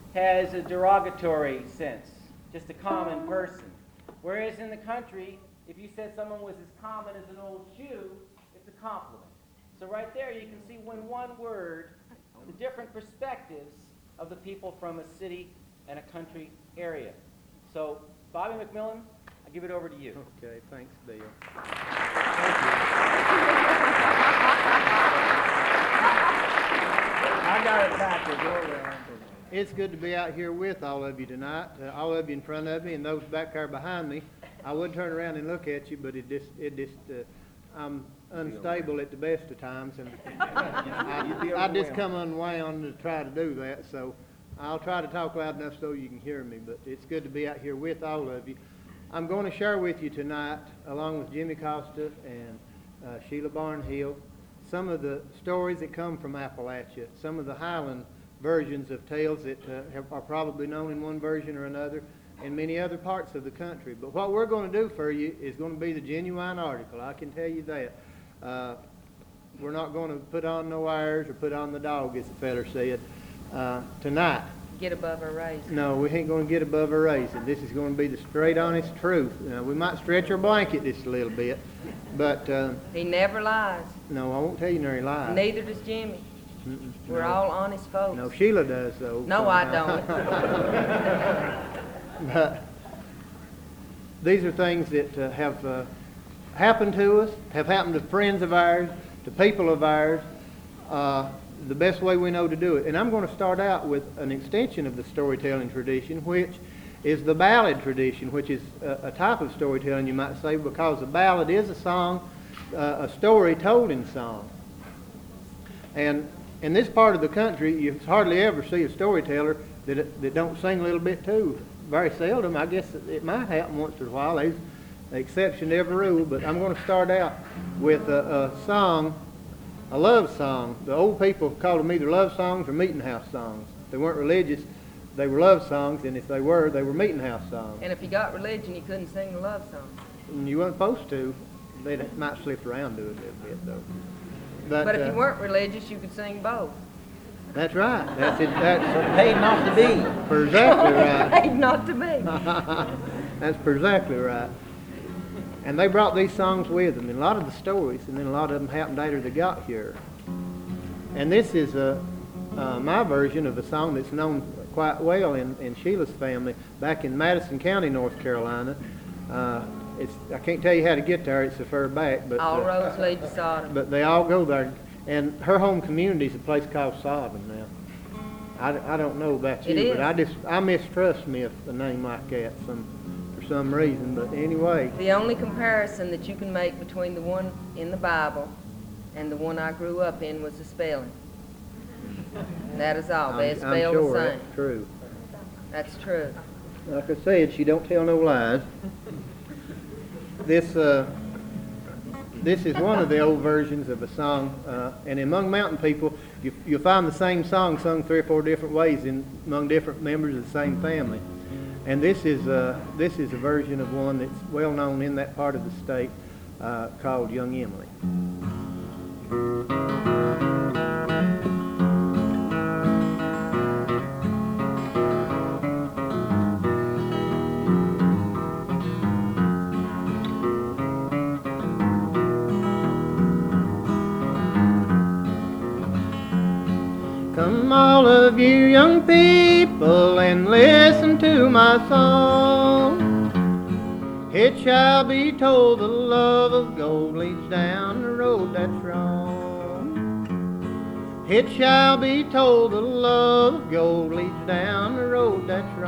has a derogatory sense, just a common person. Whereas in the country, if you said someone was as common as an old shoe, it's a compliment. So right there you can see in one word the different perspectives of the people from a city and a country area. So Bobby McMillan, I give it over to you. Okay, thanks, Bill. I got it backwards. It's good to be out here with all of you tonight, all of you in front of me and those back there behind me. I would turn around and look at you, but I'm unstable at the best of times, and I just come unwound to try to do that. So I'll try to talk loud enough so you can hear me, but it's good to be out here with all of you. I'm going to share with you tonight, along with Jimmy Costa and Sheila Barnhill, some of the stories that come from Appalachia, some of the Highland versions of tales that are probably known in one version or another in many other parts of the country. But what we're going to do for you is going to be the genuine article, I can tell you that. We're not going to put on no airs or put on the dog, as the feller said, tonight. Get above our raisin. No, we ain't going to get above our raisin. This is going to be the straight, honest truth. We might stretch our blanket just a little bit, but... he never lies. No, I won't tell you nary lies. Neither does Jimmy. We're no. all honest folks. No, Sheila does, though. No, I don't. But these are things that have happened to us, have happened to friends of ours, to people of ours, the best way we know to do it. And I'm going to start out with an extension of the storytelling tradition, which is the ballad tradition, which is a type of storytelling, you might say, because a ballad is a song, a story told in song. And in this part of the country, you hardly ever see a storyteller that don't sing a little bit too. Very seldom. I guess it might happen once in a while. There's an exception to every rule. But I'm going to start out with a song, a love song. The old people called them either love songs or meeting house songs. They weren't religious. They were love songs, and if they were meeting house songs. And if you got religion, you couldn't sing the love song. And you weren't supposed to. They might slip around to it a little bit, though. But if you weren't religious, you could sing both. That's right. That's it. That's Paid not to be. exactly right. Paid not to be. That's exactly right. And they brought these songs with them, and a lot of the stories, and then a lot of them happened after they got here. And this is my version of a song that's known quite well in Sheila's family back in Madison County, North Carolina. I can't tell you how to get there. It's so far back, but all roads lead to Sodom. But they all go there, and her home community is a place called Sodom now. I don't know about you, but I mistrust me of a name like that for some reason. But anyway, the only comparison that you can make between the one in the Bible and the one I grew up in was the spelling. And that is all. They spell I'm sure the same. That's true. That's true. Like I said, she don't tell no lies. This is one of the old versions of a song, and among mountain people, you'll find the same song sung 3 or 4 different ways among different members of the same family. And this is a version of one that's well known in that part of the state called Young Emily. Come all of you young people and listen to my song. It shall be told the love of gold leads down the road that's wrong. It shall be told the love of gold leads down the road that's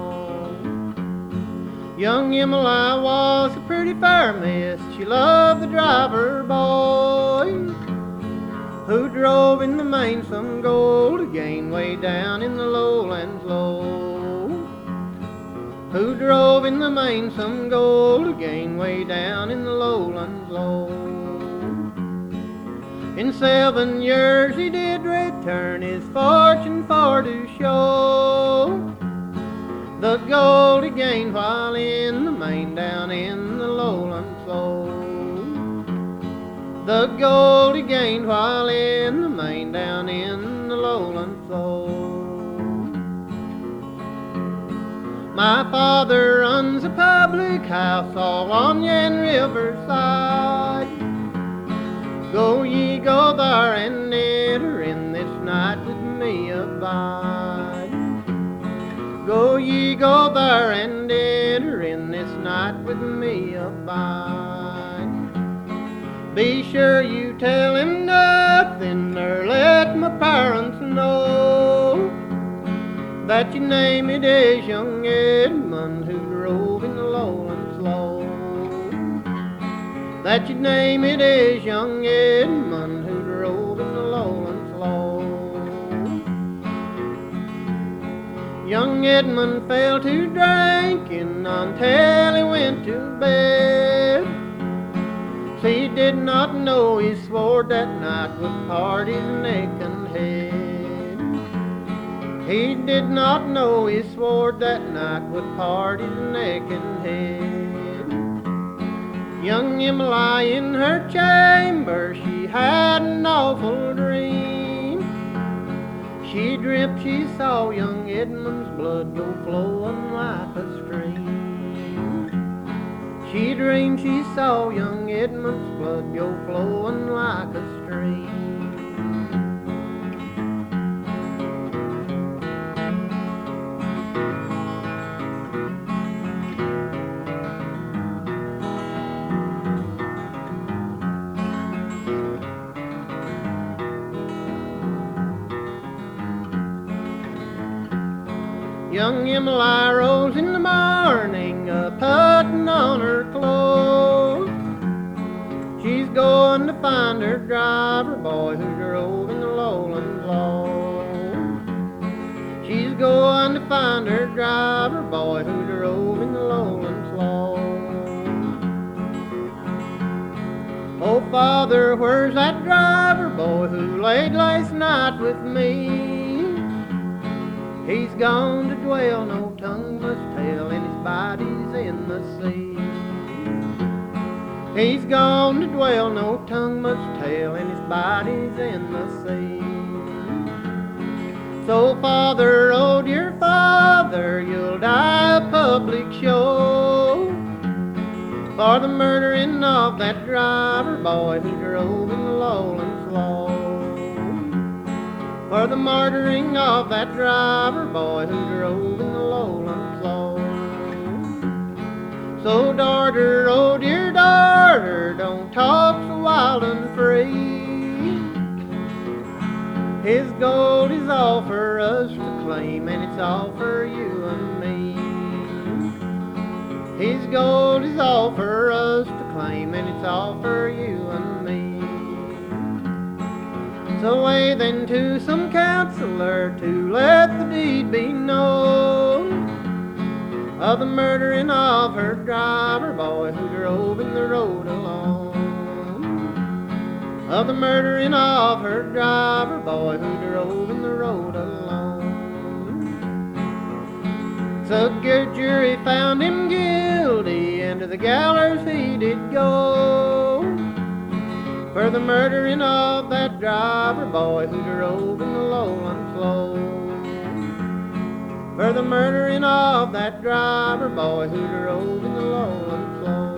wrong. Young Emily was a pretty fair miss. She loved the driver boy who drove in the main some gold again way down in the lowlands low. Who drove in the main some gold again way down in the lowlands low. In 7 years he did return his fortune for to show the gold he gained while in the main down in the lowlands low. The gold he gained while in the main down in the lowlands low. My father runs a public house all on Yan River side. Go ye, go there and enter in this night with me abide. Go ye, go there and enter in this night with me abide. Be sure you tell him nothing or let my parents know that your name it is young Edmund who drove in the lowland slow. That your name it is young Edmund who drove in the lowland slow. Young Edmund fell to drinking until he went to bed. He did not know he swore that night would part his neck and head. He did not know he swore that night would part his neck and head. Young Emily in her chamber, she had an awful dream. She dreamt she saw young Edmund's blood go flowing like a stream. She dreamed she saw young Edmund's blood go flowing like a stream. Young Emily rose in the morning, putting on her clothes. She's going to find her driver boy who drove in the lowland low. She's going to find her driver boy who drove in the lowland slow. Oh, Father, where's that driver boy who laid last night with me? He's gone to dwell, no tongue must tell, and his body's in the sea. He's gone to dwell, no tongue must tell, and his body's in the sea. So Father, oh dear Father, you'll die a public show for the murdering of that driver boy who drove in the lowland slow. For the murdering of that driver boy who drove in the lowland slow. So daughter, oh dear daughter, don't talk so wild and free. His gold is all for us to claim, and it's all for you and me. His gold is all for us to claim, and it's all for you and me. So away then to some counselor to let the deed be known of the murdering of her driver boy who drove in the road alone. Of the murdering of her driver boy who drove in the road alone. So good jury found him guilty, and to the gallows he did go for the murdering of that driver boy who drove in the lowland slow. For the murdering of that driver boy who drove in the lowland slow.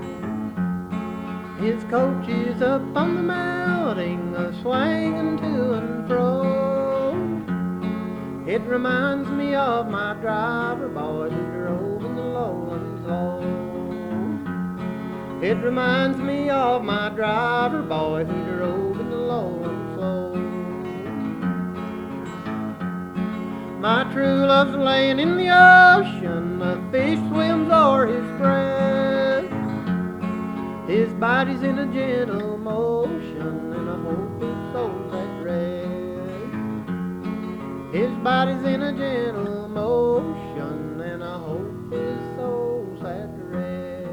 His coach is up on the mounting, swinging to and fro. It reminds me of my driver boy who drove in the lowland slow. It reminds me of my driver boy who drove in the lowland slow. My true love's laying in the ocean, a fish swims o'er his breast. His body's in a gentle motion, and I hope his soul's at rest. His body's in a gentle motion, and I hope his soul's at rest.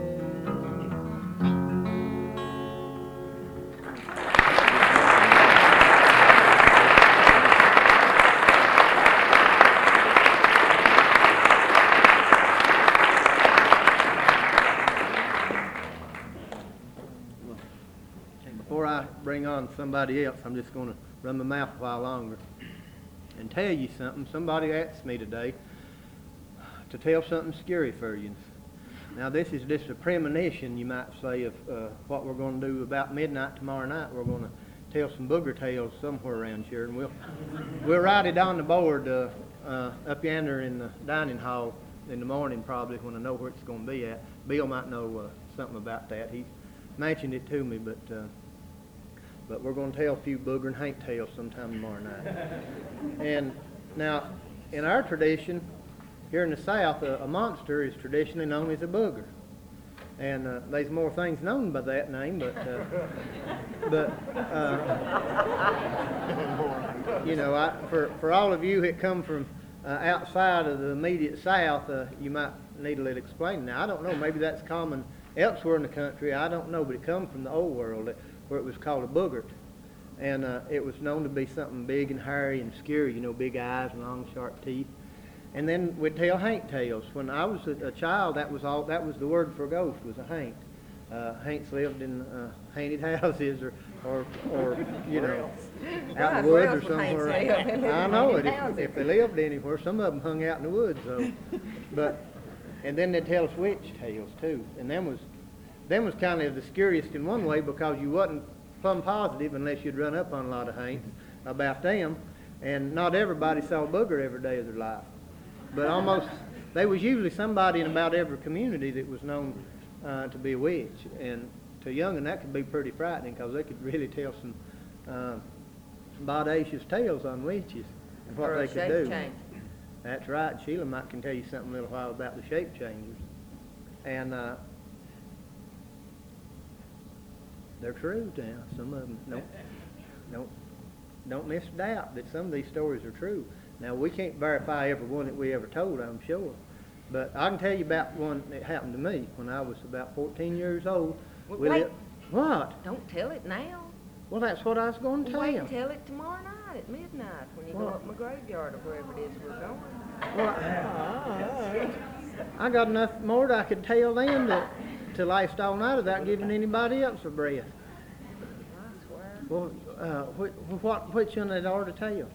Before I bring on somebody else, I'm just going to run my mouth a while longer and tell you something. Somebody asked me today, to tell something scary for you. Now, this is just a premonition, you might say, of what we're going to do about midnight tomorrow night. We're going to tell some booger tales somewhere around here, and we'll write it on the board up yonder in the dining hall in the morning, probably, when I know where it's going to be at. Bill might know something about that. He mentioned it to me, but we're going to tell a few booger and Hank tales sometime tomorrow night. And now, in our tradition, here in the South, a monster is traditionally known as a booger. And there's more things known by that name, but you know, for all of you that come from outside of the immediate South, you might need a little explaining. Now, I don't know, maybe that's common elsewhere in the country, I don't know, but it comes from the old world where it was called a boogert. And it was known to be something big and hairy and scary, you know, big eyes and long, sharp teeth. And then we'd tell Hank tales. When I was a child, that was the word for a ghost, was a Hank. Hanks lived in haunted houses or you know, out in the woods or somewhere. I know it. If they lived anywhere, some of them hung out in the woods though. And then they'd tell us witch tales too. And them was kind of the scariest in one way, because you wasn't plumb positive unless you'd run up on a lot of Hanks about them. And not everybody saw a booger every day of their life. But almost, there was usually somebody in about every community that was known to be a witch. And to young'un, that could be pretty frightening, because they could really tell some bodacious tales on witches and what they could do. That's right. Sheila might can tell you something a little while about the shape changers. And they're true now. Some of them don't misdoubt that some of these stories are true. Now, we can't verify every one that we ever told, I'm sure. But I can tell you about one that happened to me when I was about 14 years old. Wait. What? Don't tell it now. Well, that's what I was going to tell Wait you. and tell it tomorrow night at midnight when you go up my graveyard or wherever it is we're going. Well, I got enough more that I could tell them to last all night without giving anybody else a breath. I swear. Well, which one they ought to tell?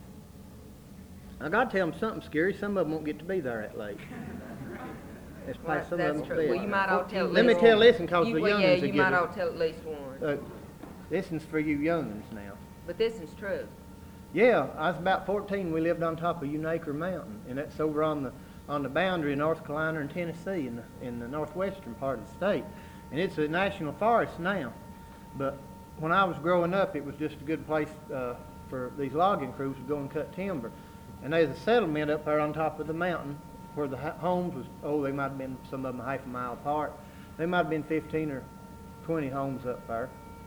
I got to tell them something scary. Some of them won't get to be there that late. Well, that's true. Well, you might ought to tell at Let least me tell one. this, because the young'uns Yeah, will you get might it. ought to tell at least one. This is for you young'uns now. But this is true. Yeah, I was about 14. We lived on top of Unacre Mountain, and that's over on the boundary of North Carolina and Tennessee in the northwestern part of the state. And it's a national forest now. But when I was growing up, it was just a good place for these logging crews to go and cut timber. And there's a settlement up there on top of the mountain where the homes was, they might have been, some of them half a mile apart. They might have been 15 or 20 homes up there.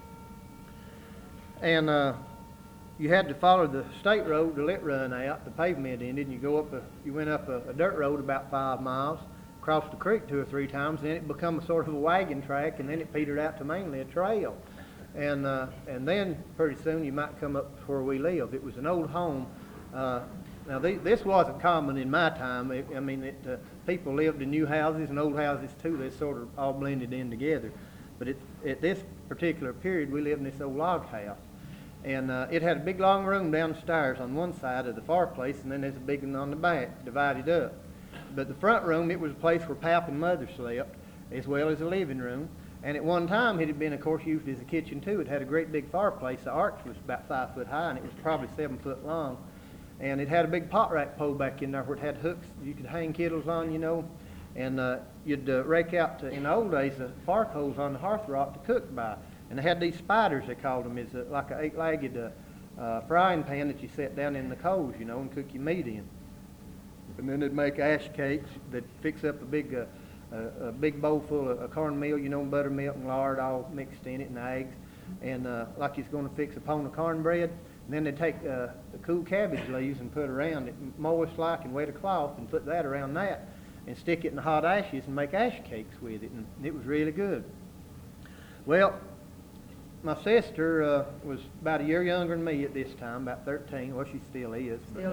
And you had to follow the state road to let run out, the pavement ended, and you went up a dirt road about 5 miles, crossed the creek 2 or 3 times, and then it become a sort of a wagon track, and then it petered out to mainly a trail. And then pretty soon you might come up to where we live. It was an old home. Now, this wasn't common in my time. People lived in new houses and old houses too. They sort of all blended in together. But at this particular period, we lived in this old log house. And it had a big long room downstairs on one side of the fireplace, and then there's a big one on the back, divided up. But the front room, it was a place where Pap and Mother slept, as well as a living room. And at one time, it had been, of course, used as a kitchen too. It had a great big fireplace. The arch was about 5 foot high, and it was probably 7 foot long. And it had a big pot rack pole back in there where it had hooks you could hang kettles on, you know. And you'd rake out, in the old days, the fire coals on the hearth rock to cook by. And they had these spiders, they called them. It's like an 8-legged frying pan that you set down in the coals, you know, and cook your meat in. And then they'd make ash cakes. They'd fix up a big bowl full of cornmeal, you know, buttermilk and lard all mixed in it, and eggs. And like you're going to fix a pound of cornbread. And then they'd take the cool cabbage leaves and put around it, moist like, and wet a cloth and put that around that and stick it in the hot ashes and make ash cakes with it. And it was really good. Well, my sister was about a year younger than me at this time, about 13. Well, she still is. But,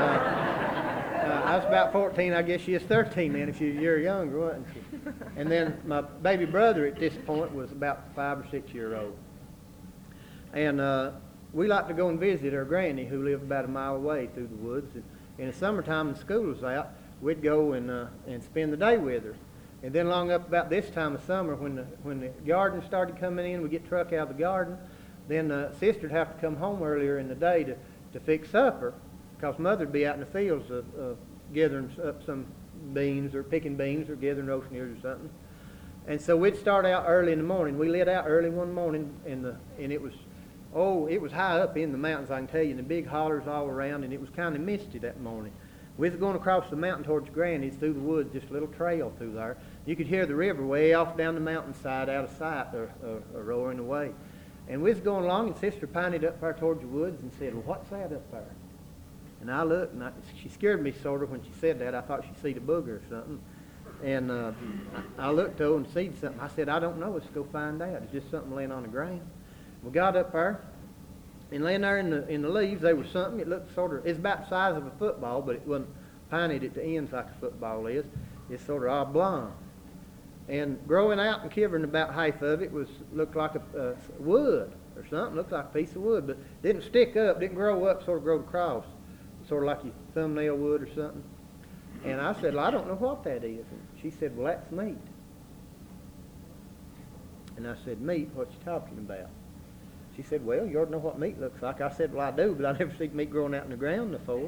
I was about 14. I guess she is 13 then if she was a year younger, wasn't she? And then my baby brother at this point was about 5 or 6 years old. And we liked to go and visit our granny, who lived about a mile away through the woods. And in the summertime when school was out, we'd go and spend the day with her. And then along up about this time of summer, when the garden started coming in, we get truck out of the garden, then sister'd have to come home earlier in the day to fix supper, because mother'd be out in the fields gathering up some beans or picking beans or gathering roast ears or something. And so we'd start out early in the morning. We lit out early one morning, and it was high up in the mountains, I can tell you, and the big hollers all around, and it was kind of misty that morning. We was going across the mountain towards Granny's through the woods, just a little trail through there. You could hear the river way off down the mountainside out of sight, roaring away. And we was going along, and Sister pined up there towards the woods and said, "Well, what's that up there?" And I looked, and she scared me sort of when she said that. I thought she'd seen a booger or something. And I looked over and seen something. I said, "I don't know. Let's go find out. It's just something laying on the ground." We got up there, and laying there in the leaves, there was something. It looked it's about the size of a football, but it wasn't pinted at the ends like a football is. It's sort of oblong. And growing out and covering about half of it looked like a wood or something. Looked like a piece of wood, but didn't stick up, didn't grow up, sort of growed across, sort of like your thumbnail wood or something. And I said, "Well, I don't know what that is." And she said, "Well, that's meat." And I said, "Meat? What you talking about?" She said, "Well, you ought to know what meat looks like." I said, "Well, I do, but I never seen meat growing out in the ground before."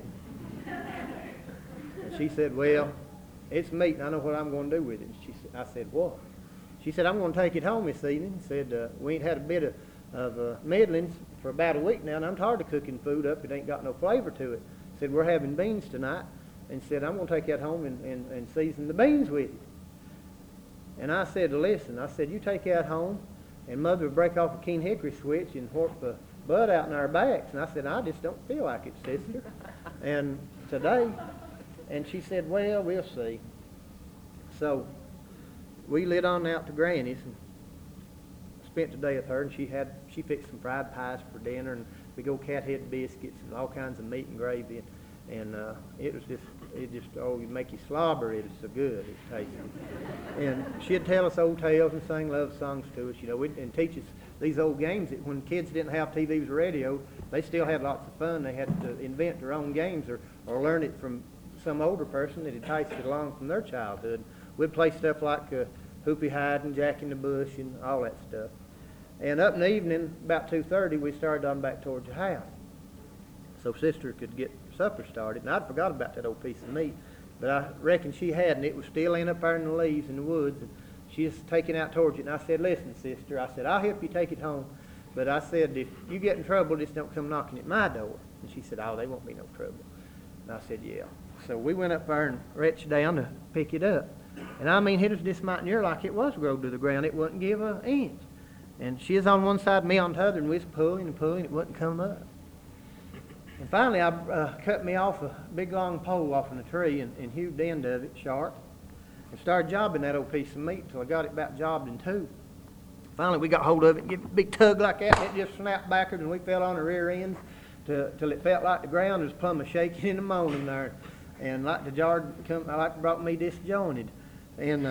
And she said, "Well, it's meat, and I know what I'm going to do with it." I said, "What?" She said, "I'm going to take it home this evening." Said, "We ain't had a bit of middlings for about a week now, and I'm tired of cooking food up. It ain't got no flavor to it." Said, "We're having beans tonight." And said, "I'm going to take that home and season the beans with it." And I said, "Listen," I said, "you take that home, and Mother will break off a keen hickory switch and warp the blood out in our backs." And I said, "I just don't feel like it, sister." And today, and she said, "Well, we'll see." So we lit on out to Granny's and spent the day with her, and she fixed some fried pies for dinner and big old cat head biscuits and all kinds of meat and gravy. And it would make you slobber. It was so good. It tasted. And she'd tell us old tales and sing love songs to us, and teach us these old games that when kids didn't have TVs or radio, they still had lots of fun. They had to invent their own games or learn it from some older person that had tasted along from their childhood. We'd play stuff like Hoopy Hide and Jack in the Bush and all that stuff. And up in the evening, about 2:30, we started on back towards the house, so Sister could get supper started. And I'd forgot about that old piece of meat, but I reckon she hadn't. It was still laying up there in the leaves in the woods, and she was taking out towards it. And I said, "Listen, sister," I said, "I'll help you take it home, but I said, if you get in trouble, just don't come knocking at my door." And she said, "Oh, there won't be no trouble." And I said, "Yeah." So we went up there and reached down to pick it up. And I mean, it was just mighty near like it was growed to the ground. It wouldn't give an inch. And she was on one side, me on the other, and we was pulling and pulling. It wouldn't come up. And finally, I cut me off a big long pole off in a tree and hewed the end of it sharp and started jobbing that old piece of meat until I got it about jobbed in two. Finally, we got hold of it and gave it a big tug like that, and it just snapped backward, and we fell on the rear ends till it felt like the ground was plumb a shaking and a moaning there. And like the jar brought me disjointed. And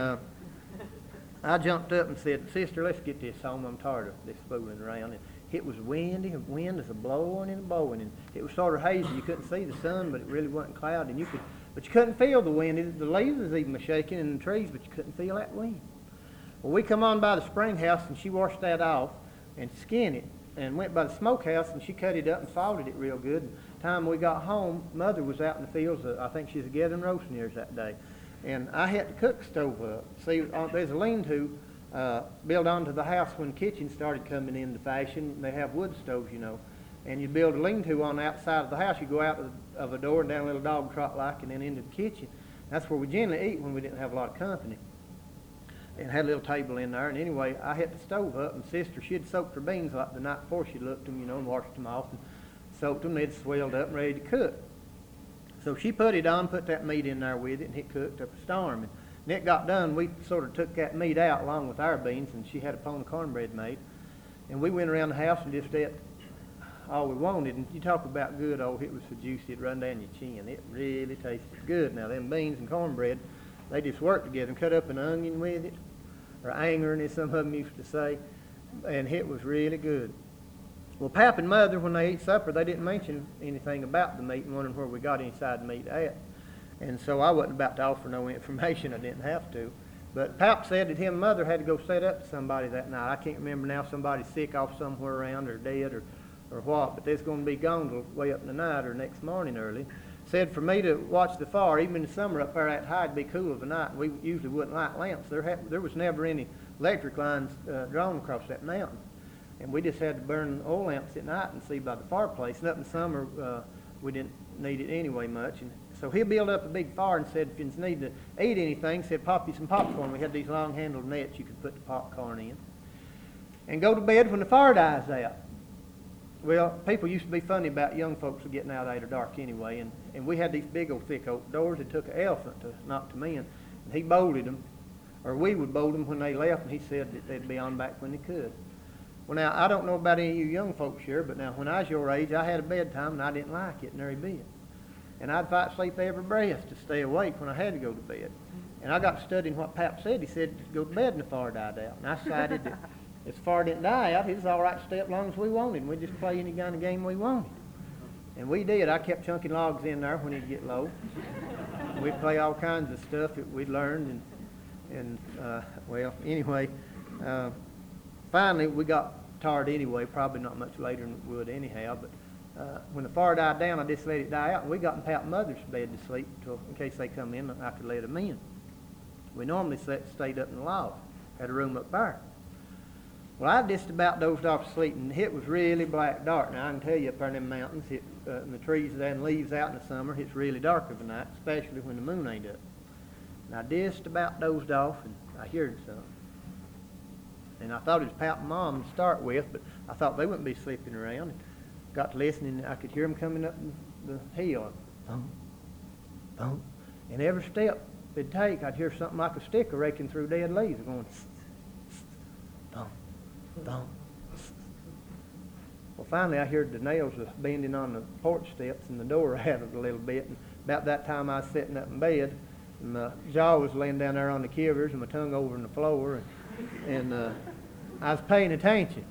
I jumped up and said, "Sister, let's get this home. I'm tired of this fooling around." And it was windy, and wind was a blowing and a blowing, and it was sort of hazy. You couldn't see the sun, but it really wasn't cloudy, and but you couldn't feel the wind. The leaves was even shaking in the trees, but you couldn't feel that wind. Well, we come on by the spring house, and she washed that off and skinned it, and went by the smokehouse, and she cut it up and salted it real good. Time we got home, Mother was out in the fields. I think she was gathering roast ears that day, and I had to cook the stove up. See, there's a lean-to built onto the house when the kitchen started coming into fashion. They have wood stoves, and you build a lean-to on the outside of the house. You go out of a door and down a little dog trot like, and then into the kitchen. That's where we generally eat when we didn't have a lot of company. And had a little table in there. And anyway, I had the stove up, and Sister, she'd soaked her beans like the night before. She looked them, and washed them off and soaked them. They'd swelled up and ready to cook. So she put it on, put that meat in there with it, and it cooked up a storm. And when it got done, we sort of took that meat out along with our beans, and she had a pound of cornbread made. And we went around the house and just ate all we wanted. And you talk about good, it was so juicy, it run down your chin. It really tasted good. Now, them beans and cornbread, they just worked together, and cut up an onion with it, or anger, as some of them used to say, and it was really good. Well, Pap and Mother, when they ate supper, they didn't mention anything about the meat and wondering where we got any side meat at. And so I wasn't about to offer no information. I didn't have to. But Pap said that him and Mother had to go set up to somebody that night. I can't remember now, somebody sick off somewhere around or dead or what, but they's going to be gone till way up in the night or next morning early. Said for me to watch the fire, even in the summer up there that high, it'd be cool of a night. We usually wouldn't light lamps. There was never any electric lines drawn across that mountain. And we just had to burn oil lamps at night and see by the fireplace. And up in the summer, we didn't need it anyway much. And so he built up a big fire and said, if you need to eat anything, said, pop you some popcorn. We had these long-handled nets you could put the popcorn in. And go to bed when the fire dies out. Well, people used to be funny about young folks getting out after dark anyway. And we had these big old thick oak doors. It took an elephant to knock them in. And he bolted them, or we would bolt them when they left, and he said that they'd be on back when they could. Well, now, I don't know about any of you young folks here, but now, when I was your age, I had a bedtime, and I didn't like it, and there he be it. And I'd fight sleep every breath to stay awake when I had to go to bed. And I got studying what Pap said. He said to go to bed and the fire died out. And I decided that if the fire didn't die out, it was all right to stay up as long as we wanted, and we'd just play any kind of game we wanted. And we did. I kept chunking logs in there when it'd get low. We'd play all kinds of stuff that we'd learned, well, anyway, finally we got tired anyway, probably not much later than we would anyhow, but when the fire died down, I just let it die out, and we got in Pap and Mother's bed to sleep in case they come in, I could let them in. We normally stayed up in the loft, had a room up there. Well, I just about dozed off to sleep, and it was really black dark. Now, I can tell you up there in them mountains, and the trees and leaves out in the summer, it's really dark of a night, especially when the moon ain't up. And I just about dozed off, and I heard something. And I thought it was Pap and Mom to start with, but I thought they wouldn't be sleeping around. And got to listening, and I could hear them coming up the hill. Thump, thump. And every step they'd take, I'd hear something like a stick raking through dead leaves, going, thump, thump. Well, finally, I heard the nails bending on the porch steps, and the door rattled a little bit. And about that time, I was sitting up in bed, and my jaw was laying down there on the covers, and my tongue over on the floor, and I was paying attention.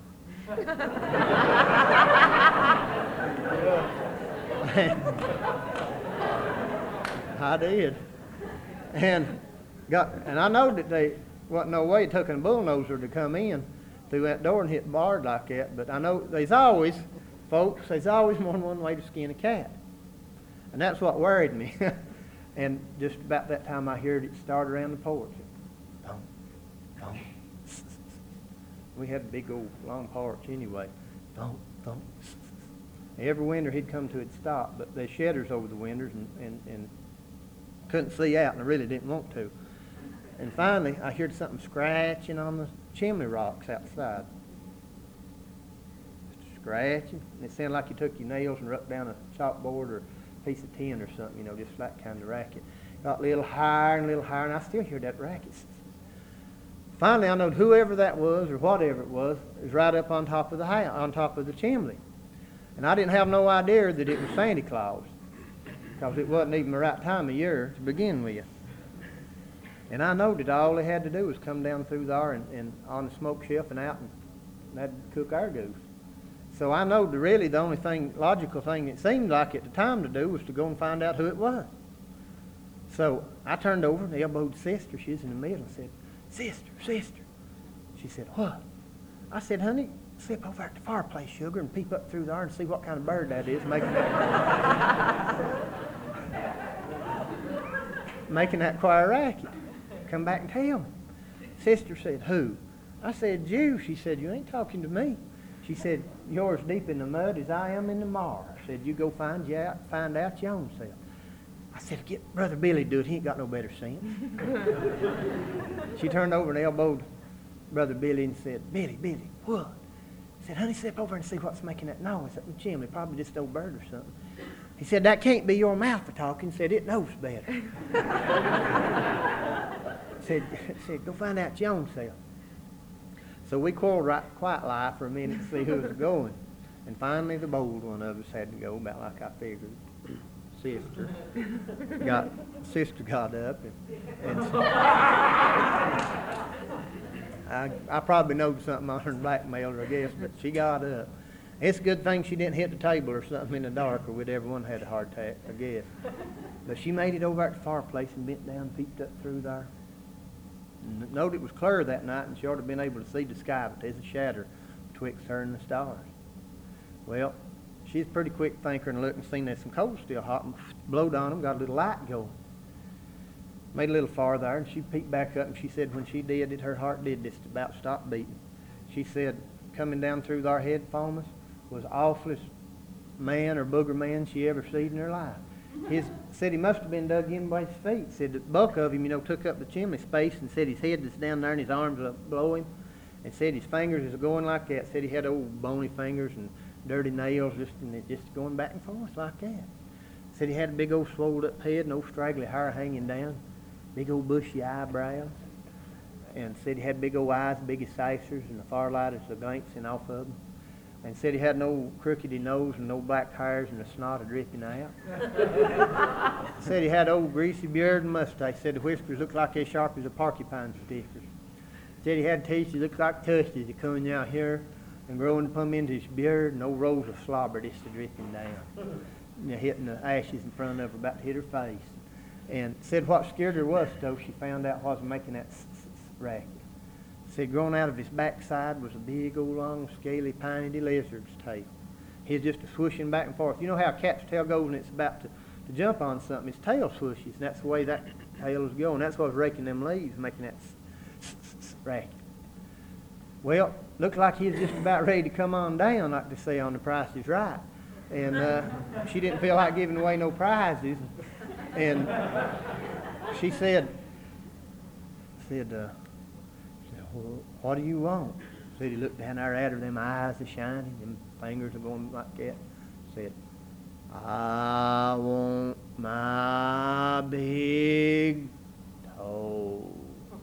I did, and I know that they wasn't no way it took a bulldozer to come in through that door and hit barred like that. But I know there's always more than one way to skin a cat, and that's what worried me. And just about that time, I heard it start around the porch. Boom, boom. We had a big old long porch anyway. Thump, thump. Every winter he'd come to it stop, but there's shutters over the windows and couldn't see out, and I really didn't want to. And finally, I heard something scratching on the chimney rocks outside. Scratching, and it sounded like you took your nails and rubbed down a chalkboard or a piece of tin or something, just that kind of racket. Got a little higher, and I still hear that racket. Finally, I know whoever that was or whatever it was right up on top of the house, on top of the chimney. And I didn't have no idea that it was Santa Claus, because it wasn't even the right time of year to begin with. And I know that all they had to do was come down through there and on the smoke shelf and out, and that'd cook our goose. So I know that really the only logical thing it seemed like at the time to do was to go and find out who it was. So I turned over and elbowed Sister. She was in the middle and said, Sister. She said, what? I said, honey, slip over at the fireplace, sugar, and peep up through there and see what kind of bird that is making that choir racket. Come back and tell me. Sister said, who? I said, you. She said, you ain't talking to me. She said, you're as deep in the mud as I am in the mire. I said, you go find out your own self. I said, get Brother Billy to do it. He ain't got no better sense. She turned over and elbowed Brother Billy and said, Billy, what? I said, honey, step over and see what's making that noise up in the chimney. Probably just an old bird or something. He said, that can't be your mouth a talking. Said, it knows better. said, go find out your own self. So we quarreled quite live for a minute to see who was going. And finally, the bold one of us had to go, about like I figured. Sister got up, and so I probably know something on her blackmail, I guess, but she got up. It's a good thing she didn't hit the table or something in the dark, or we'd everyone had a heart attack, I guess. But she made it over at the fireplace and bent down and peeped up through there. Noted it was clear that night, and she ought to have been able to see the sky, but there's a shadow betwixt her and the stars. Well, she's a pretty quick thinker and looked and seen there's some coals still hot and blowed on them, got a little light going. Made a little farther, and she peeked back up, and she said when she did it, her heart did just about stop beating. She said, coming down through our head from us was the awfulest man or booger man she ever seen in her life. Said he must have been dug in by his feet. Said the bulk of him, took up the chimney space, and said his head was down there and his arms up below him. And said his fingers was going like that. Said he had old bony fingers and dirty nails just going back and forth like that. Said he had a big old swelled up head and old straggly hair hanging down, big old bushy eyebrows. And said he had big old eyes, big as saucers, and the firelight is a glancing off of them. And said he had an old crookedy nose and no black hairs and the snot dripping out. Said he had old greasy beard and mustache. Said the whiskers looked like as sharp as a porcupine's stickers. Said he had teeth that looked like tushes that coming out here and growing plumb into his beard, and old rolls of slobber just dripping down, hitting the ashes in front of her, about to hit her face. And said what scared her was, though, she found out what was making that racket. Said growing out of his backside was a big old long scaly piney lizard's tail. He was just a swooshing back and forth. You know how a cat's tail goes when it's about to jump on something? His tail swooshes, and that's the way that tail was going. That's what was raking them leaves, making that racket. Well, looked like he was just about ready to come on down, like they say on The Price is Right. And she didn't feel like giving away no prizes. And she said, what do you want? Said he looked down there at her, them eyes are shining, them fingers are going like that. Said, I want my big toe.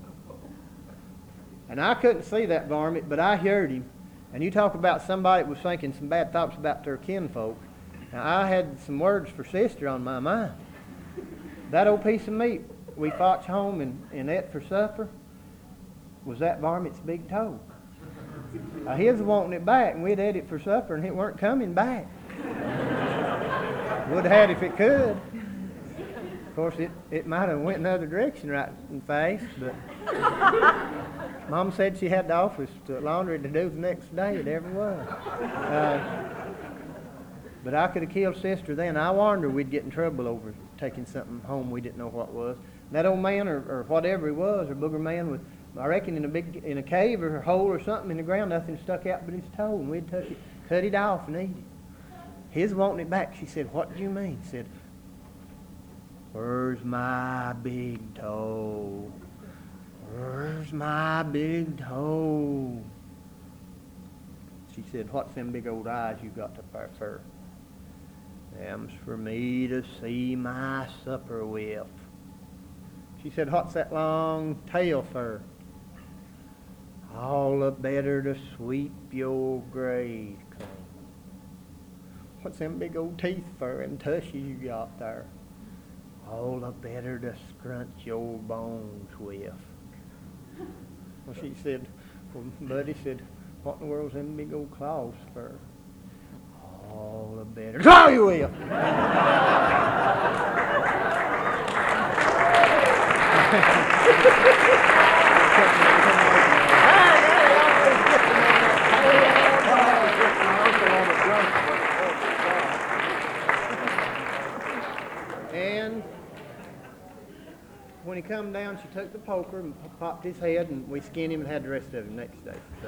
And I couldn't see that varmint, but I heard him. And you talk about somebody that was thinking some bad thoughts about their kinfolk. Now, I had some words for sister on my mind. That old piece of meat we fetched home and ate for supper was that varmint's big toe. His was wanting it back, and we'd ate it for supper, and it weren't coming back. Would have had if it could. Of course, it might have went another direction right and fast, but Mom said she had the office laundry to do the next day. It ever was. But I could have killed sister then. I warned her we'd get in trouble over taking something home we didn't know what was. And that old man or whatever he was, or booger man, was, I reckon in a cave or a hole or something in the ground, nothing stuck out but his toe, and we'd touch it, cut it off and eat it. His wanting it back. She said, what do you mean? He said, where's my big toe? Where's my big toe? She said, what's them big old eyes you got to fur? Them's for me to see my supper with. She said, what's that long tail for? All the better to sweep your grave clean. What's them big old teeth for and tushes you got there? All the better to scrunch your bones with. Well, she said, well, Buddy said, what in the world's them big old claws for? All the better. Claw you with! And when he come down, she took the poker and popped his head, and we skinned him and had the rest of him next day. So.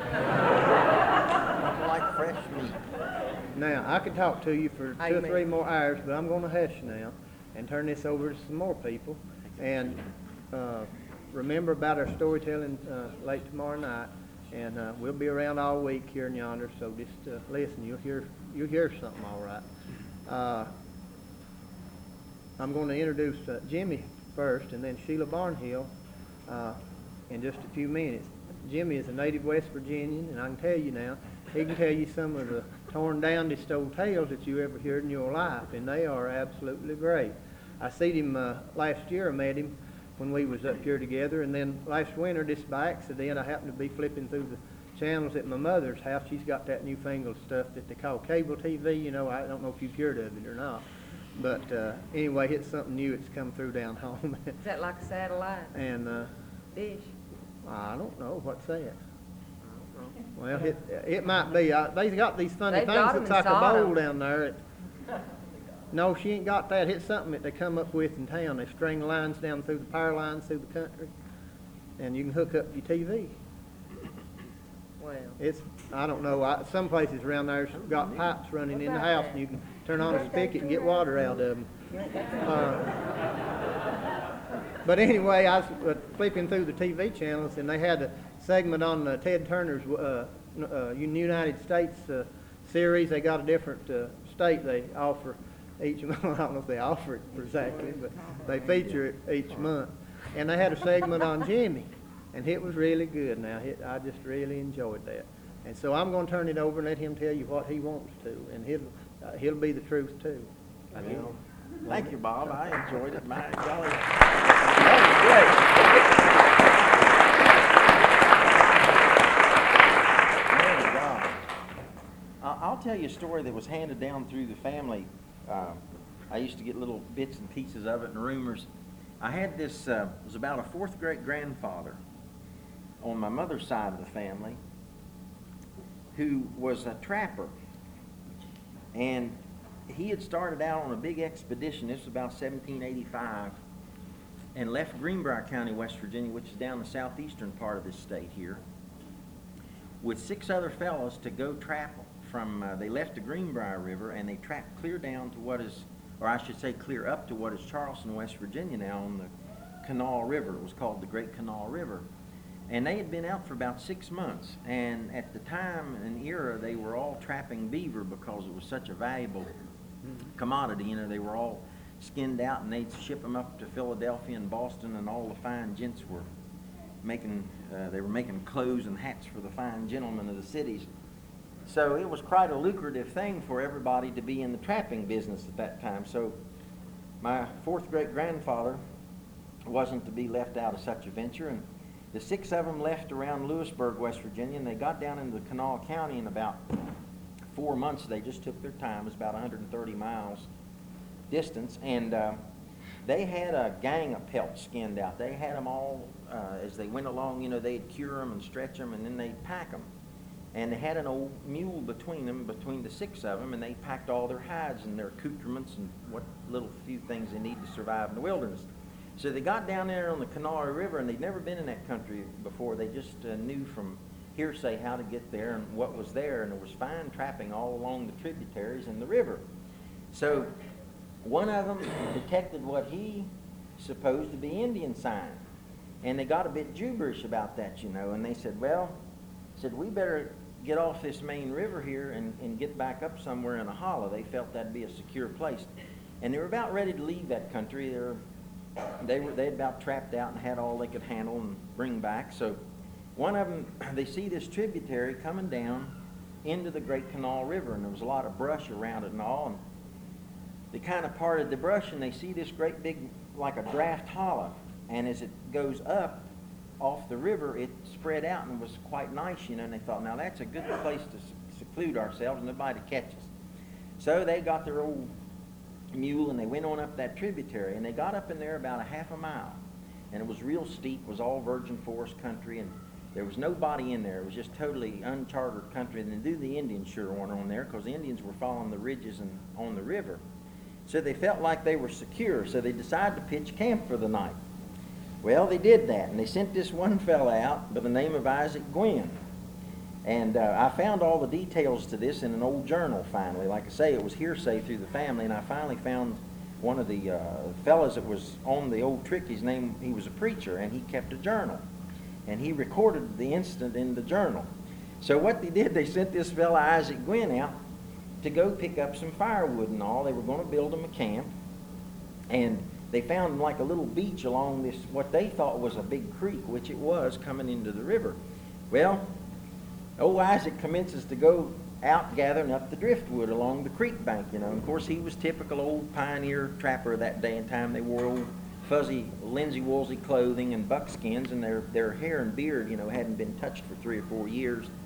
Like fresh meat. Now, I could talk to you for 2 or 3 more hours, but I'm going to hush now and turn this over to some more people. And remember about our storytelling late tomorrow night. And we'll be around all week here in yonder, so just listen. You'll hear something all right. I'm going to introduce Jimmy first, and then Sheila Barnhill in just a few minutes. Jimmy is a native West Virginian, and I can tell you now, he can tell you some of the torn downest old tales that you ever heard in your life, and they are absolutely great. I seen him last year. I met him when we was up here together, and then last winter, just by accident, I happened to be flipping through the channels at my mother's house. She's got that newfangled stuff that they call cable TV. You know, I don't know if you've heard of it or not. But anyway, it's something new that's come through down home. Is that like a satellite And dish? I don't know, what's that? Well, it might be. They've got these funny They've things got 'em that's like in a bowl Sodom. down there. No, she ain't got that. It's something that they come up with in town. They string lines down through the power lines through the country, and you can hook up your TV. Well, I don't know, some places around there's got pipes running in the What house, about and you can turn on a spigot and get water out of them. But anyway, I was flipping through the TV channels, and they had a segment on Ted Turner's United States series. They got a different state they offer each month. I don't know if they offer it exactly, but they feature it each month. And they had a segment on Jimmy, and it was really good. Now, I just really enjoyed that. And so I'm going to turn it over and let him tell you what he wants to, and he'll be the truth too. Well, thank you, Bob. I enjoyed it. My golly. That was great. Man, God. I'll tell you a story that was handed down through the family. I used to get little bits and pieces of it and rumors. I had this, it was about a fourth great grandfather on my mother's side of the family who was a trapper. And he had started out on a big expedition. This was about 1785, and left Greenbrier County, West Virginia, which is down the southeastern part of this state here, with 6 other fellows to go trap from, they left the Greenbrier River and they trapped clear down to what is, or I should say clear up to what is Charleston, West Virginia now on the Kanawha River. It was called the Great Kanawha River. And they had been out for about 6 months, and at the time and era they were all trapping beaver because it was such a valuable commodity. You know, they were all skinned out and they'd ship them up to Philadelphia and Boston, and all the fine gents were making, they were making clothes and hats for the fine gentlemen of the cities. So it was quite a lucrative thing for everybody to be in the trapping business at that time. So my fourth great grandfather wasn't to be left out of such a venture, and the 6 of them left around Lewisburg, West Virginia, and they got down into Kanawha County in about 4 months. They just took their time. It was about 130 miles distance, and they had a gang of pelts skinned out. They had them all, as they went along, you know, they'd cure them and stretch them, and then they'd pack them. And they had an old mule between them, between the 6 of them, and they packed all their hides and their accoutrements and what little few things they need to survive in the wilderness. So they got down there on the Kanawha River, and they'd never been in that country before. They just knew from hearsay how to get there and what was there, and there was fine trapping all along the tributaries in the river. So one of them detected what he supposed to be Indian sign, and they got a bit gibberish about that, you know, and they said, well, we better get off this main river here and get back up somewhere in a hollow. They felt that'd be a secure place. And they were about ready to leave that country. They'd about trapped out and had all they could handle and bring back. So one of them, they see this tributary coming down into the Great Kanawha River, and there was a lot of brush around it and all. And they kind of parted the brush, and they see this great big, like a draft hollow. And as it goes up off the river, it spread out and was quite nice, you know. And they thought, now that's a good place to seclude ourselves and nobody to catch us. So they got their old mule and they went on up that tributary, and they got up in there about a half a mile, and it was real steep. It was all virgin forest country, and there was nobody in there. It was just totally uncharted country, and the Indians sure weren't on there because the Indians were following the ridges and on the river. So they felt like they were secure, so they decided to pitch camp for the night. Well, they did that, and they sent this one fella out by the name of Isaac Gwynn. And I found all the details to this in an old journal finally. Like I say, it was hearsay through the family, and I finally found one of the fellas that was on the old trick. His name, he was a preacher, and he kept a journal. And he recorded the incident in the journal. So what they did, they sent this fella Isaac Gwynn out to go pick up some firewood and all. They were going to build him a camp. And they found like a little beach along this, what they thought was a big creek, which it was, coming into the river. Well, old Isaac commences to go out gathering up the driftwood along the creek bank, you know. And of course, he was typical old pioneer trapper of that day and time. They wore old fuzzy linsey woolsey clothing and buckskins, and their hair and beard, you know, hadn't been touched for 3 or 4 years.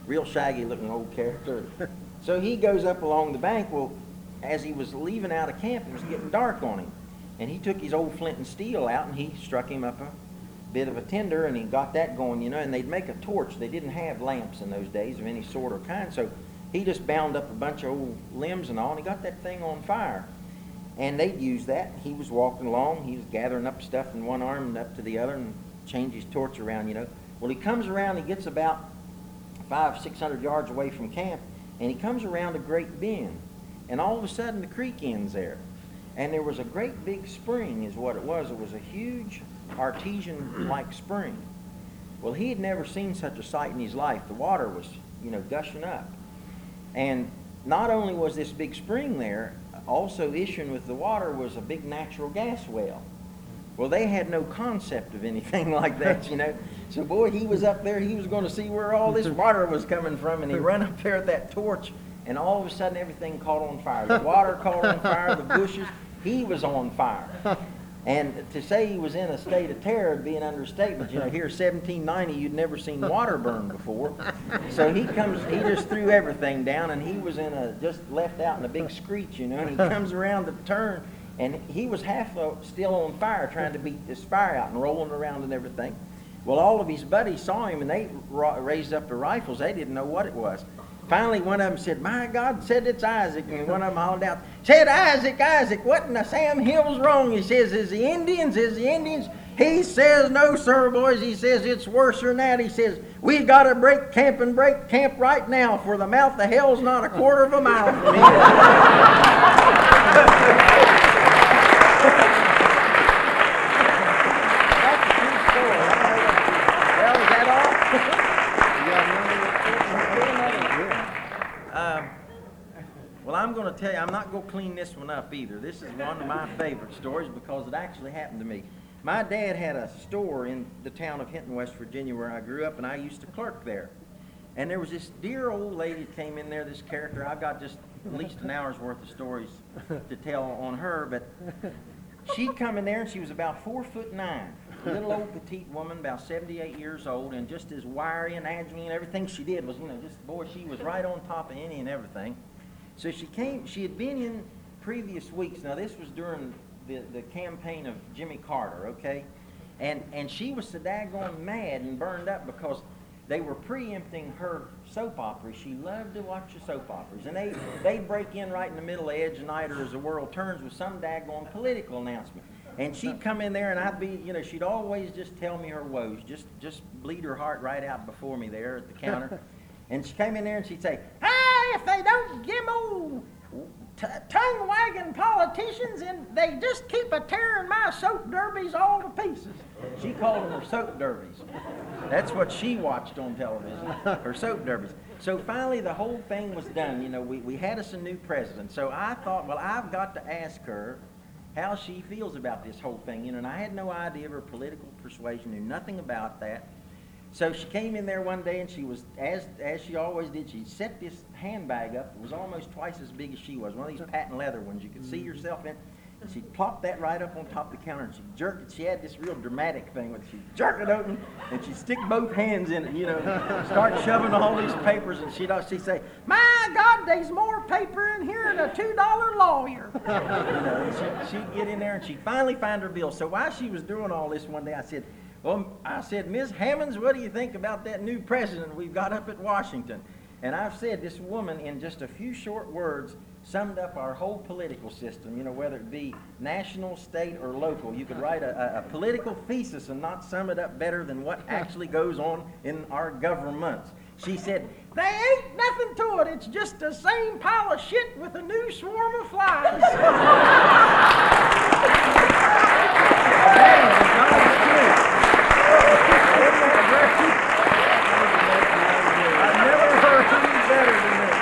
real shaggy looking old character. So he goes up along the bank. Well, as he was leaving out of camp, it was getting dark on him. And he took his old flint and steel out and he struck him up a bit of a tinder, and he got that going, you know, and they'd make a torch. They didn't have lamps in those days of any sort or kind, so he just bound up a bunch of old limbs and all, and he got that thing on fire. And they'd use that. He was walking along, he was gathering up stuff in one arm and up to the other and changed his torch around, you know. Well, he comes around, he gets about 500-600 yards away from camp, and he comes around a great bend, and all of a sudden the creek ends there. And there was a great big spring is what it was. It was a huge artesian-like spring. Well, he had never seen such a sight in his life. The water was, you know, gushing up. And not only was this big spring there, also issuing with the water was a big natural gas well. Well, they had no concept of anything like that, you know. So, boy, he was up there. He was going to see where all this water was coming from, and he run up there at that torch, and all of a sudden everything caught on fire. The water caught on fire, the bushes. He was on fire. And to say he was in a state of terror would be an understatement. You know, here 1790, you'd never seen water burn before. So he just threw everything down, and he was just left out in a big screech, you know, and he comes around the turn, and he was half still on fire, trying to beat this fire out and rolling around and everything. Well, all of his buddies saw him, and they raised up their rifles. They didn't know what it was. Finally, one of them said, "My God," said, "it's Isaac." And one of them hauled out, said, "Isaac, Isaac, what in the Sam Hill's wrong?" He says, Is the Indians? He says, "No, sir, boys." He says, "It's worse than that." He says, "We got to break camp right now, for the mouth of hell's not a quarter of a mile from here." That's a true story. Well, is that all? Well, I'm going to tell you, I'm not going to clean this one up either. This is one of my favorite stories because it actually happened to me. My dad had a store in the town of Hinton, West Virginia, where I grew up, and I used to clerk there. And there was this dear old lady that came in there, this character. I've got just at least an hour's worth of stories to tell on her, but she'd come in there, and she was about 4'9", little old petite woman, about 78 years old, and just as wiry and agile, and everything she did was, you know, just, boy, she was right on top of any and everything. So she had been in previous weeks. Now, this was during the campaign of Jimmy Carter, okay? And she was so daggone mad and burned up because they were preempting her soap operas. She loved to watch the soap operas. And they'd break in right in the middle of Edge of Night or As the World Turns with some daggone political announcement. And she'd come in there, and I'd be, you know, she'd always just tell me her woes, just bleed her heart right out before me there at the counter. And she came in there and she'd say, if they don't give old tongue-wagging politicians, and they just keep a-tearing my soap derbies all to pieces. She called them her soap derbies. That's what she watched on television, her soap derbies. So finally the whole thing was done. You know, we had us a new president. So I thought, well, I've got to ask her how she feels about this whole thing. You know, and I had no idea of her political persuasion, knew nothing about that. So she came in there one day, and she was, as she always did, she set this handbag up. It was almost twice as big as she was, one of these patent leather ones you could see yourself in. And she'd plop that right up on top of the counter, and she'd jerk it. She had this real dramatic thing where she'd jerk it open, and she'd stick both hands in it, you know, start shoving all these papers, and she'd say, "My God, there's more paper in here than a $2 lawyer." You know, and she'd get in there, and she'd finally find her bill. So while she was doing all this one day, I said, "Miss Hammonds, what do you think about that new president we've got up at Washington?" And I've said this woman, in just a few short words, summed up our whole political system, you know, whether it be national, state, or local. You could write a political thesis and not sum it up better than what actually goes on in our governments. She said, "They ain't nothing to it. It's just the same pile of shit with a new swarm of flies." I've never heard any better than this.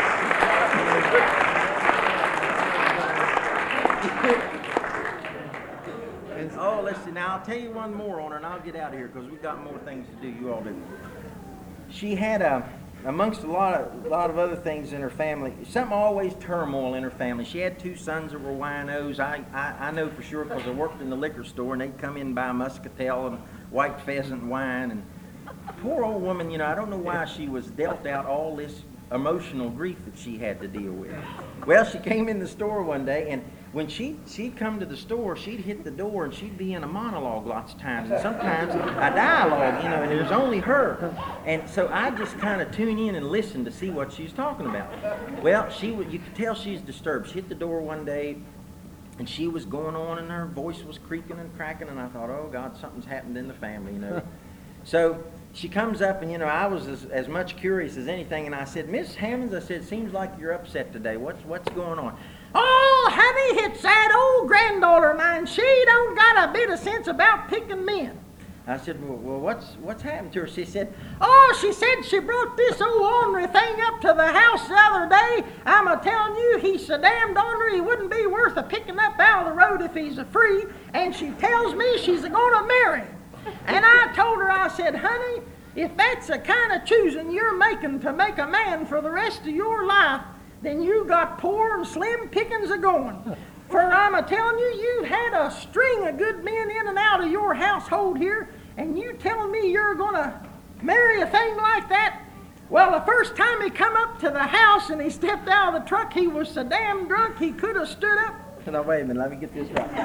Oh, listen, now I'll tell you one more on her, and I'll get out of here because we've got more things to do. You all do. She had amongst a lot of other things in her family, something always turmoil in her family. She had 2 sons that were winos. I know for sure because I worked in the liquor store, and they'd come in and buy muscatel and white pheasant wine, and poor old woman, you know, I don't know why she was dealt out all this emotional grief that she had to deal with. Well, she came in the store one day, and when she'd come to the store, she'd hit the door, and she'd be in a monologue lots of times, and sometimes a dialogue, you know, and it was only her. And so I just kind of tune in and listen to see what she's talking about. Well, you could tell she's disturbed. She hit the door one day, and she was going on, and her voice was creaking and cracking, and I thought, oh, God, something's happened in the family, you know. So she comes up, and, you know, I was as much curious as anything, and I said, Miss Hammonds, I said, seems like you're upset today. What's going on? Oh, honey, it's that old granddaughter of mine. She don't got a bit of sense about picking men. I said, well, what's happened to her? She said, she said she brought this old ornery thing up to the house the other day. I'm a-telling you, he's so damned ornery, he wouldn't be worth a picking up out of the road if he's a free. And she tells me she's going to marry him. And I told her, I said, honey, if that's the kind of choosing you're making to make a man for the rest of your life, then you got poor and slim pickings a-going. For I'm a-telling you, you had a string of good men in and out of your household here, and you telling me you're going to marry a thing like that? Well, the first time he come up to the house and he stepped out of the truck, he was so damn drunk he could have stood up. Now, wait a minute, let me get this right.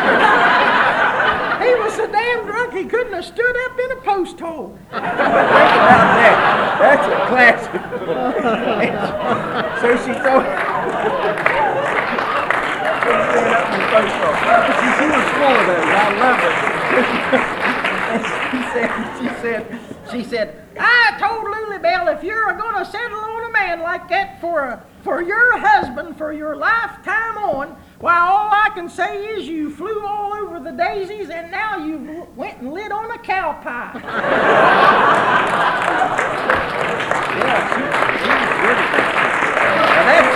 He was so damn drunk he couldn't have stood up in a post hole. Think about that. That's a classic. So she threw stand up in the post hole. She was full of those. I love it. And she said, I told Lily Bell, if you're going to settle on a man like that for your husband for your lifetime on, why, all I can say is you flew all over the daisies, and now you went and lit on a cow pie. Yeah, she was good at that.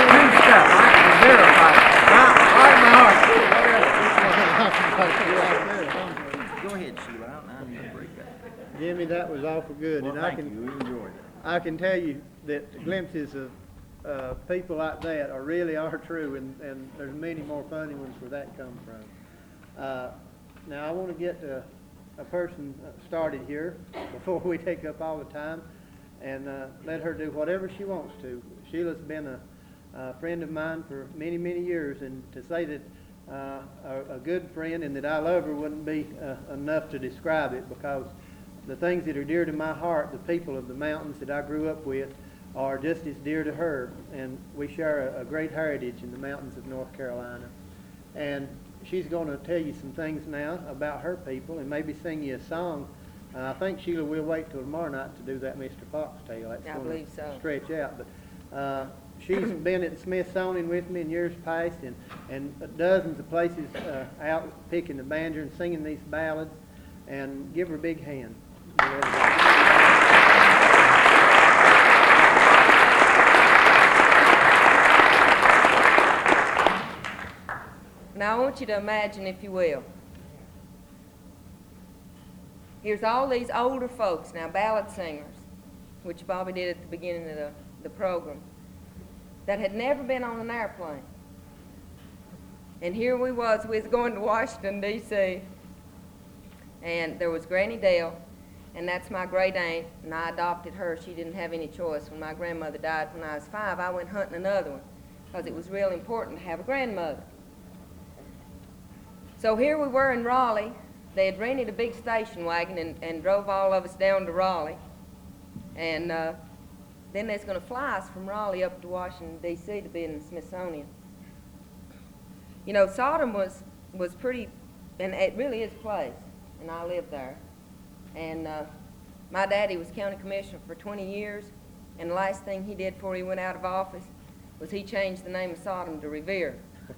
Now, that's true stuff. Right in my heart. Go ahead, Sheila. I'm going to break that. Jimmy, that was awful good. Well, And thank you. We enjoyed it. I can tell you that glimpses of people like that really are true, and there's many more funny ones where that comes from. Now, I want to get a person started here before we take up all the time, and let her do whatever she wants to. Sheila's been a friend of mine for many, many years, and to say that a good friend and that I love her wouldn't be enough to describe it, because the things that are dear to my heart, the people of the mountains that I grew up with, are just as dear to her, and we share a great heritage in the mountains of North Carolina. And she's going to tell you some things now about her people and maybe sing you a song. I think, Sheila, we'll wait till tomorrow night to do that Mr. Foxtail. That's I going believe so. to stretch out. But she's been at the Smithsonian with me in years past, and dozens of places out picking the banjo and singing these ballads. And give her a big hand. Now, I want you to imagine, if you will, here's all these older folks, now ballad singers, which Bobby did at the beginning of the program, that had never been on an airplane. And here we was going to Washington, D.C., and there was Granny Dale, and that's my great aunt, and I adopted her. She didn't have any choice. When my grandmother died when I was 5, I went hunting another one, because it was real important to have a grandmother. So here we were in Raleigh. They had rented a big station wagon and drove all of us down to Raleigh. And then they was going to fly us from Raleigh up to Washington, D.C. to be in the Smithsonian. You know, Sodom was pretty, and it really is a place, and I lived there. And my daddy was county commissioner for 20 years, and the last thing he did before he went out of office was he changed the name of Sodom to Revere.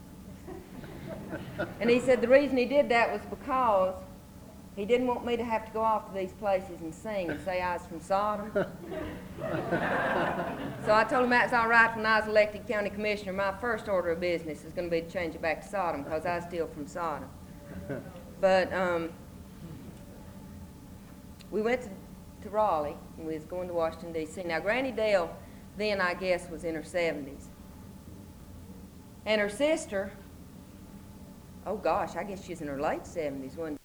And he said the reason he did that was because he didn't want me to have to go off to these places and sing and say I was from Sodom. So I told him that's all right. When I was elected county commissioner, my first order of business is going to be to change it back to Sodom, because I was still from Sodom. But we went to Raleigh, and we was going to Washington, D.C. Now, Granny Dale then, I guess, was in her 70s. And her sister, oh gosh, I guess she's in her late 70s, wasn't she?